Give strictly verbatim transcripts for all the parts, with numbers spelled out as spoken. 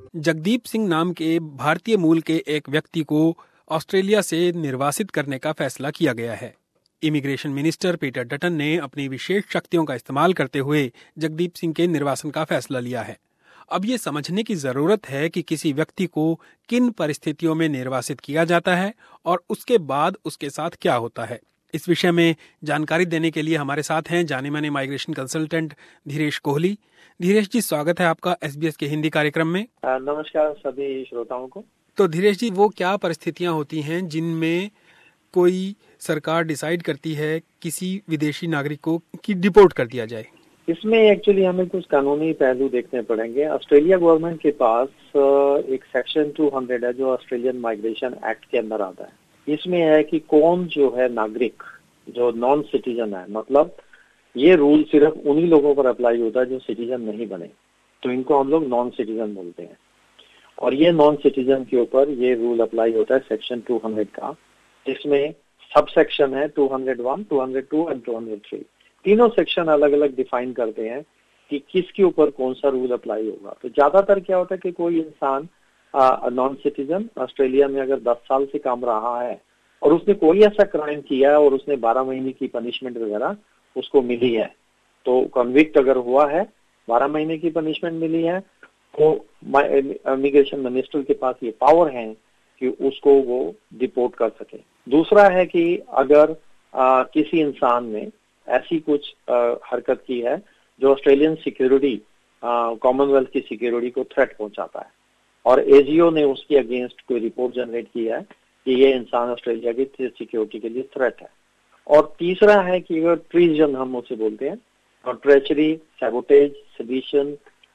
जगदीप सिंह नाम के भारतीय मूल के एक व्यक्ति को ऑस्ट्रेलिया से निर्वासित करने का फैसला किया गया है। इमिग्रेशन मिनिस्टर पीटर डटन ने अपनी विशेष शक्तियों का इस्तेमाल करते हुए जगदीप सिंह के निर्वासन का फैसला लिया है। अब ये समझने की जरूरत है कि किसी व्यक्ति को किन परिस्थितियों में निर्वासित किया जाता है और उसके बाद उसके साथ क्या होता है। इस विषय में जानकारी देने के लिए हमारे साथ हैं जाने माने माइग्रेशन कंसल्टेंट धीरेश कोहली। धीरेश जी, स्वागत है आपका एसबीएस के हिंदी कार्यक्रम में। नमस्कार सभी श्रोताओं को। तो धीरेश जी, वो क्या परिस्थितियां होती हैं जिनमें कोई सरकार डिसाइड करती है किसी विदेशी नागरिक को कि डिपोर्ट कर दिया जाए? इसमें एक्चुअली हमें कुछ कानूनी पहलू देखने पड़ेंगे। ऑस्ट्रेलिया गवर्नमेंट के पास एक सेक्शन दो सौ है जो ऑस्ट्रेलियन माइग्रेशन एक्ट के अंदर आता है। इसमें है कि कौन जो है नागरिक जो नॉन सिटीजन है, मतलब ये रूल सिर्फ उन्हीं लोगों पर अप्लाई होता है जो सिटीजन नहीं बने, तो इनको हम लोग नॉन सिटीजन बोलते हैं। और ये नॉन सिटीजन के ऊपर ये रूल अप्लाई होता है सेक्शन दो सौ का, जिसमें सब सेक्शन है दो सौ एक, दो सौ दो एंड दो सौ तीन। तीनों सेक्शन अलग अलग डिफाइन करते हैं कि किसके ऊपर कौन सा रूल अप्लाई होगा। तो ज्यादातर क्या होता है कि कोई इंसान नॉन सिटीजन ऑस्ट्रेलिया में अगर दस साल से काम रहा है और उसने कोई ऐसा क्राइम किया है और उसने बारह महीने की पनिशमेंट वगैरह उसको मिली है, तो कन्विक्ट अगर हुआ है, बारह महीने की पनिशमेंट मिली है, तो इमिग्रेशन मिनिस्टर के पास ये पावर है कि उसको वो डिपोर्ट कर सके। दूसरा है कि अगर आ, किसी इंसान ने ऐसी कुछ आ, हरकत की है जो ऑस्ट्रेलियन सिक्योरिटी, कॉमनवेल्थ की सिक्योरिटी को थ्रेट पहुंचाता है और एजीओ ने उसके अगेंस्ट कोई रिपोर्ट जनरेट की है कि ये इंसान ऑस्ट्रेलिया की सिक्योरिटी के लिए थ्रेट है। और तीसरा है कि अगर ट्रीजन हम उसे बोलते हैं, और ट्रेचरी, सैबोटेज, सेडिशन,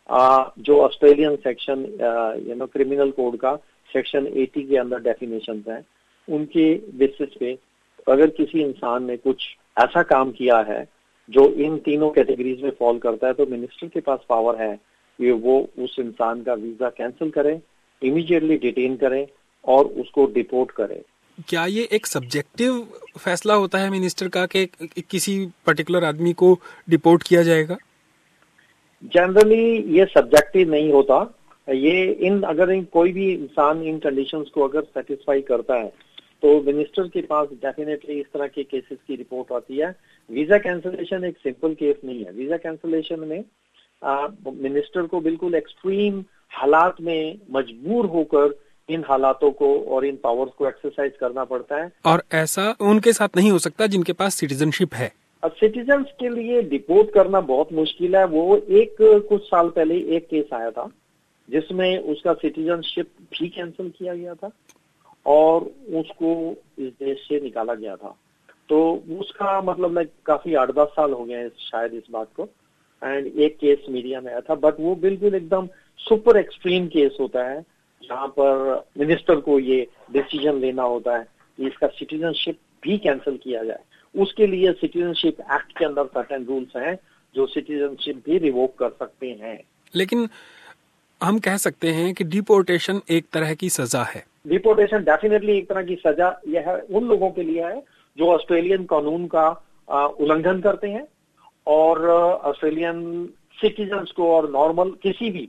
जो Australian section you know criminal code का सेक्शन अस्सी के अंदर डेफिनेशन है, उनके बेसिस पे अगर किसी इंसान ने कुछ ऐसा काम किया है जो इन तीनों कैटेगरीज में फॉल करता है, तो मिनिस्टर के पास पावर है कि वो उस इंसान का वीजा कैंसिल करे, इमीडिएटली डिटेन करे और उसको डिपोर्ट करे। क्या ये एक सब्जेक्टिव फैसला होता है मिनिस्टर का कि किसी पर्टिकुलर आदमी को डिपोर्ट किया जाएगा? जनरली ये सब्जेक्टिव नहीं होता। ये इन अगर इन कोई भी इंसान इन कंडीशंस को अगर सेटिस्फाई करता है तो मिनिस्टर के पास डेफिनेटली इस तरह के केसेस की रिपोर्ट आती है। वीजा कैंसिलेशन एक सिंपल केस नहीं है। वीजा कैंसिलेशन में आ, मिनिस्टर को बिल्कुल एक्सट्रीम हालात में मजबूर होकर इन हालातों को और इन पावर्स को एक्सरसाइज करना पड़ता है। और ऐसा उनके साथ नहीं हो सकता जिनके पास सिटीजनशिप है। अब सिटीजन्स के लिए डिपोर्ट करना बहुत मुश्किल है। वो एक कुछ साल पहले एक केस आया था जिसमें उसका सिटीजनशिप भी कैंसिल किया गया था और उसको इस देश से निकाला गया था। तो उसका मतलब लाइक काफी आठ दस साल हो गए हैं शायद इस बात को, एंड एक केस मीडिया में आया था, बट वो बिल्कुल एकदम सुपर एक्सट्रीम केस होता है जहाँ पर मिनिस्टर को ये डिसीजन लेना होता है कि इसका सिटीजनशिप भी कैंसिल किया जाए। उसके लिए सिटीजनशिप एक्ट के अंदर सर्टेन रूल्स हैं जो सिटीजनशिप भी रिवोक कर सकते हैं। लेकिन हम कह सकते हैं कि डिपोर्टेशन एक तरह की सजा है। डिपोर्टेशन डेफिनेटली एक तरह की सजा यह है उन लोगों के लिए है जो ऑस्ट्रेलियन कानून का उल्लंघन करते हैं और ऑस्ट्रेलियन सिटीजन्स को और नॉर्मल किसी भी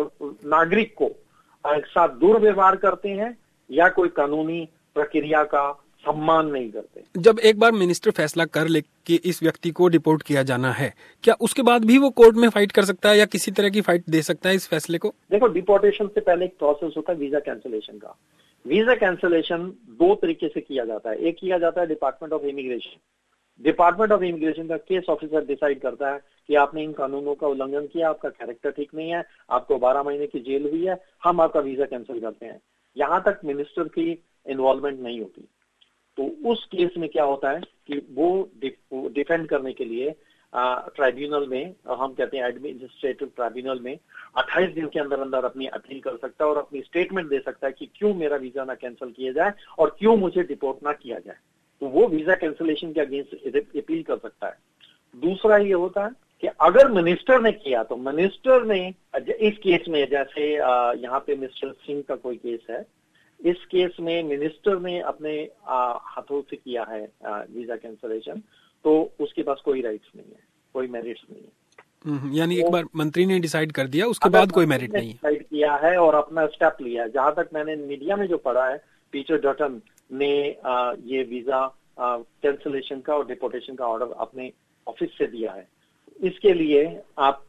नागरिक को एक साथ दुर्व्यवहार करते हैं या कोई कानूनी प्रक्रिया का सम्मान नहीं करते। जब एक बार मिनिस्टर फैसला कर ले कि इस व्यक्ति को डिपोर्ट किया जाना है, क्या उसके बाद भी वो कोर्ट में फाइट कर सकता है या किसी तरह की फाइट दे सकता है इस फैसले को? देखो, डिपोर्टेशन से पहले एक प्रोसेस होता है वीजा कैंसिलेशन का। वीजा कैंसिलेशन दो तरीके से किया जाता है। एक किया जाता है department of immigration. Department of immigration का केस ऑफिसर डिसाइड करता है कि आपने इन कानूनों का उल्लंघन किया, आपका कैरेक्टर ठीक नहीं है, आपको बारह महीने की जेल हुई है, हम आपका वीजा कैंसिल करते हैं। यहां तक मिनिस्टर की इन्वॉल्वमेंट नहीं होती। तो उस केस में क्या होता है कि वो डिफेंड करने के लिए ट्राइब्यूनल में, हम कहते हैं एडमिनिस्ट्रेटिव ट्राइब्यूनल में, अट्ठाईस दिन के अंदर अंदर अपनी अपील कर सकता है और अपनी स्टेटमेंट दे सकता है कि क्यों मेरा वीजा ना कैंसिल किया जाए और क्यों मुझे डिपोर्ट ना किया जाए। तो वो वीजा कैंसिलेशन के अगेंस्ट अपील कर सकता है। दूसरा ये होता है कि अगर मिनिस्टर ने किया तो मिनिस्टर ने इस केस में, जैसे यहाँ पे मिस्टर सिंह का कोई केस है, इस केस में मिनिस्टर ने अपने हाथों से किया है वीजा कैंसिलेशन, तो उसके पास कोई राइट्स नहीं है, कोई मेरिट्स नहीं है। यानी एक बार मंत्री ने डिसाइड कर दिया, उसके बाद कोई मेरिट नहीं है। डिसाइड किया किया है और अपना स्टेप लिया है। जहां तक मैंने मीडिया में जो पढ़ा है, पीटर डटन ने आ, ये वीजा कैंसिलेशन का और डिपोर्टेशन का ऑर्डर अपने ऑफिस से दिया है। इसके लिए आप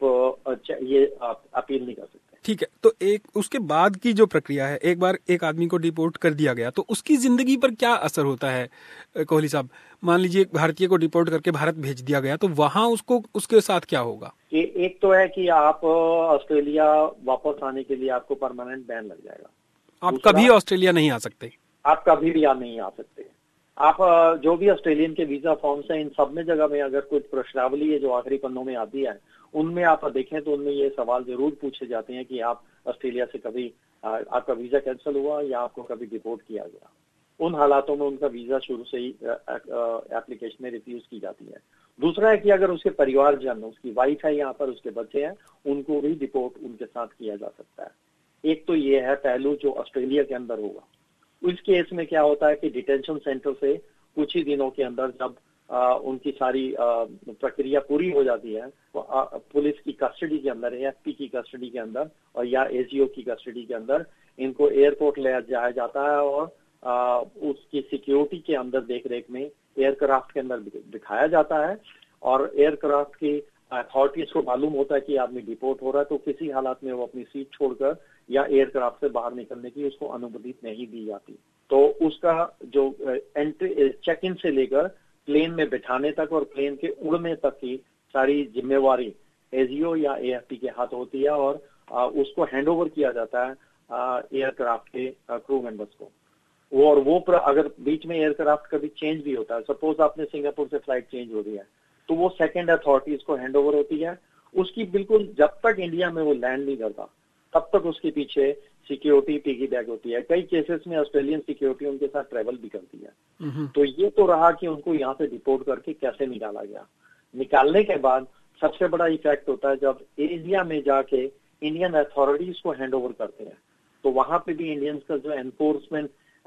ये आप अपील नहीं कर सकते। ठीक है, तो एक उसके बाद की जो प्रक्रिया है, एक बार एक आदमी को डिपोर्ट कर दिया गया तो उसकी जिंदगी पर क्या असर होता है कोहली साहब? मान लीजिए एक भारतीय को डिपोर्ट करके भारत भेज दिया गया, तो वहां उसको उसके साथ क्या होगा? कि एक तो है कि आप ऑस्ट्रेलिया वापस आने के लिए आपको परमानेंट बैन लग जाएगा। आप कभी ऑस्ट्रेलिया नहीं आ सकते। आप कभी भी आ नहीं आ सकते। आप जो भी ऑस्ट्रेलियन के वीजा फॉर्म्स हैं, इन सब में जगह में अगर कुछ प्रश्नावली है जो आखिरी पन्नों में आती है, उनमें आप देखें तो उनमें ये सवाल जरूर पूछे जाते हैं कि आप ऑस्ट्रेलिया से कभी आपका वीजा कैंसिल हुआ या आपको कभी डिपोर्ट किया गया। उन हालातों में उनका वीजा शुरू से ही एप्लीकेशन में रिफ्यूज की जाती है। दूसरा है कि अगर उसके परिवारजन, उसकी वाइफ है यहाँ पर, उसके बच्चे हैं, उनको भी डिपोर्ट उनके साथ किया जा सकता है। एक तो ये है पहलू जो ऑस्ट्रेलिया के अंदर होगा। उस केस में क्या होता है कि डिटेंशन सेंटर से कुछ ही दिनों के अंदर जब आ, उनकी सारी प्रक्रिया पूरी हो जाती है, तो आ, पुलिस की कस्टडी के अंदर, एएफपी की कस्टडी के अंदर और या एजीओ की कस्टडी के अंदर इनको एयरपोर्ट ले जाया जाता है और आ, उसकी सिक्योरिटी के अंदर देख रेख में एयरक्राफ्ट के अंदर दिखाया जाता है। और एयरक्राफ्ट की अथॉरिटीज को मालूम होता है कि आदमी डिपोर्ट हो रहा है, तो किसी हालात में वो अपनी सीट छोड़कर या एयरक्राफ्ट से बाहर निकलने की उसको अनुमति नहीं दी जाती। तो उसका जो एंट्री चेक इन से लेकर प्लेन में बिठाने तक और प्लेन के उड़ने तक की सारी जिम्मेवारी एजीओ या एएफपी के हाथ होती है और आ, उसको हैंडओवर किया जाता है एयरक्राफ्ट के क्रू मेंबर्स को। वो और वो अगर बीच में एयरक्राफ्ट कभी चेंज भी होता है, सपोज आपने सिंगापुर से फ्लाइट चेंज हो रही है, तो वो सेकंड अथॉरिटीज को हैंडओवर होती है। उसकी बिल्कुल जब तक इंडिया में वो लैंड नहीं करता तब तक उसके पीछे सिक्योरिटी पिगी बैग होती है। कई केसेस में ऑस्ट्रेलियन सिक्योरिटी उनके साथ ट्रेवल भी करती है। तो ये तो रहा कि उनको यहाँ से डिपोर्ट करके कैसे निकाला गया। निकालने के बाद सबसे बड़ा इफेक्ट होता है जब इंडिया में जाके इंडियन अथॉरिटीज को हैंड ओवर करते हैं, तो वहां पे भी इंडियंस का जो एनफोर्समेंट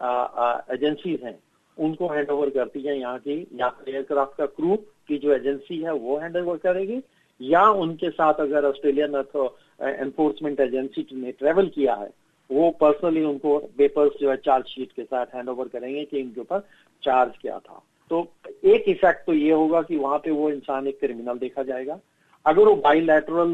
एजेंसीज हैं उनको हैंड ओवर करती है यहाँ की, या एयरक्राफ्ट का क्रू की जो एजेंसी है वो हैंड ओवर करेगी, या उनके साथ अगर ऑस्ट्रेलियन एनफोर्समेंट एजेंसी ने ट्रेवल किया है वो पर्सनली उनको पेपर्स जो है चार्ज शीट के साथ हैंड ओवर करेंगे कि इनके ऊपर चार्ज क्या था। तो एक इफेक्ट तो ये होगा कि वहां पे वो इंसान एक क्रिमिनल देखा जाएगा। अगर वो बाइलैटरल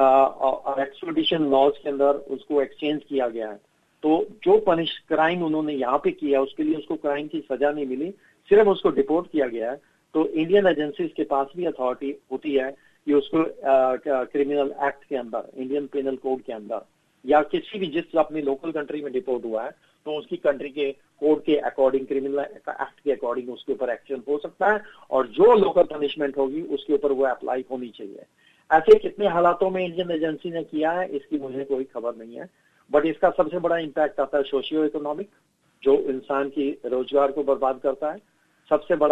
एक्सट्राडिशन लॉज के अंदर उसको एक्सचेंज किया गया है, तो जो पनिश क्राइम उन्होंने यहाँ पे किया उसके लिए उसको क्राइम की सजा नहीं मिली, सिर्फ उसको डिपोर्ट किया गया है, तो इंडियन एजेंसीज के पास भी अथॉरिटी होती है कि उसको क्रिमिनल एक्ट के अंदर, इंडियन पेनल कोड के अंदर, या किसी भी जिस अपनी लोकल कंट्री में डिपोर्ट हुआ है तो उसकी कंट्री के कोड के अकॉर्डिंग, क्रिमिनल एक्ट के अकॉर्डिंग उसके ऊपर एक्शन हो सकता है और जो लोकल पनिशमेंट होगी उसके ऊपर वो अप्लाई होनी चाहिए। ऐसे कितने हालातों में इंडियन एजेंसी ने किया है इसकी मुझे कोई खबर नहीं है, बट इसका सबसे बड़ा इम्पैक्ट आता है सोशियो इकोनॉमिक, जो इंसान की रोजगार को बर्बाद करता है। सबसे बड़ा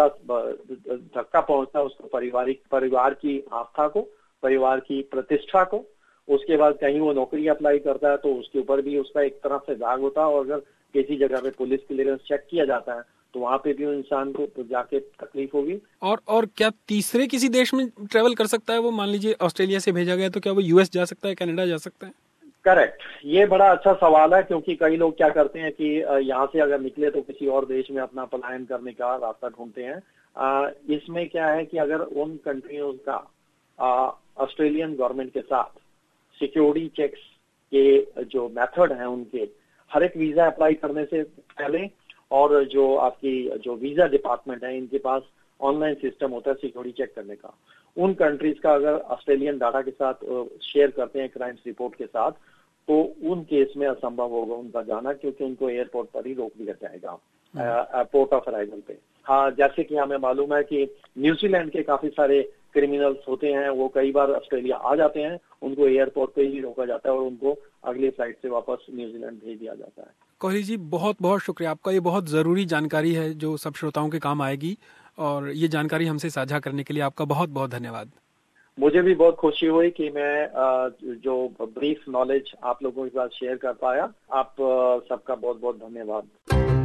धक्का पहुंचता है उसको पारिवारिक परिवार की आस्था को, परिवार की प्रतिष्ठा को। उसके बाद कहीं वो नौकरी अप्लाई करता है तो उसके ऊपर भी उसका एक तरह से दाग होता है, और अगर किसी जगह पे पुलिस क्लियरेंस चेक किया जाता है तो वहां पे भी इंसान को तो जाके तकलीफ होगी। और और क्या तीसरे किसी देश में ट्रेवल कर सकता है वो? मान लीजिए ऑस्ट्रेलिया से भेजा गया तो क्या वो यूएस जा सकता है, कनाडा जा सकता है? करेक्ट, ये बड़ा अच्छा सवाल है, क्योंकि कई लोग क्या करते हैं कि यहाँ से अगर निकले तो किसी और देश में अपना पलायन करने का रास्ता ढूंढते हैं। इसमें क्या है कि अगर उन कंट्रियों का ऑस्ट्रेलियन गवर्नमेंट के साथ सिक्योरिटी चेक्स के जो मेथड हैं उनके हर एक वीजा अप्लाई करने से पहले, और जो आपकी जो वीजा डिपार्टमेंट है इनके पास ऑनलाइन सिस्टम होता है सिक्योरिटी चेक करने का, उन कंट्रीज का अगर ऑस्ट्रेलियन डाटा के साथ शेयर करते हैं क्राइम्स रिपोर्ट के साथ, तो उन केस में असंभव होगा उनका जाना, क्योंकि उनको एयरपोर्ट पर ही रोक दिया जाएगा, पोर्ट ऑफ अराइवल पे। हाँ, जैसे कि हमें मालूम है कि न्यूजीलैंड के काफी सारे क्रिमिनल्स होते हैं, वो कई बार ऑस्ट्रेलिया आ जाते हैं, उनको एयरपोर्ट पे ही रोका जाता है और उनको अगली फ्लाइट से वापस न्यूजीलैंड भेज दिया जाता है। कोहली जी, बहुत बहुत शुक्रिया आपका, ये बहुत ज़रूरी जानकारी है जो सब श्रोताओं के काम आएगी, और ये जानकारी हमसे साझा करने के लिए आपका बहुत बहुत धन्यवाद। मुझे भी बहुत खुशी हुई कि मैं जो ब्रीफ नॉलेज आप लोगों के साथ शेयर कर पाया। आप सबका बहुत बहुत धन्यवाद।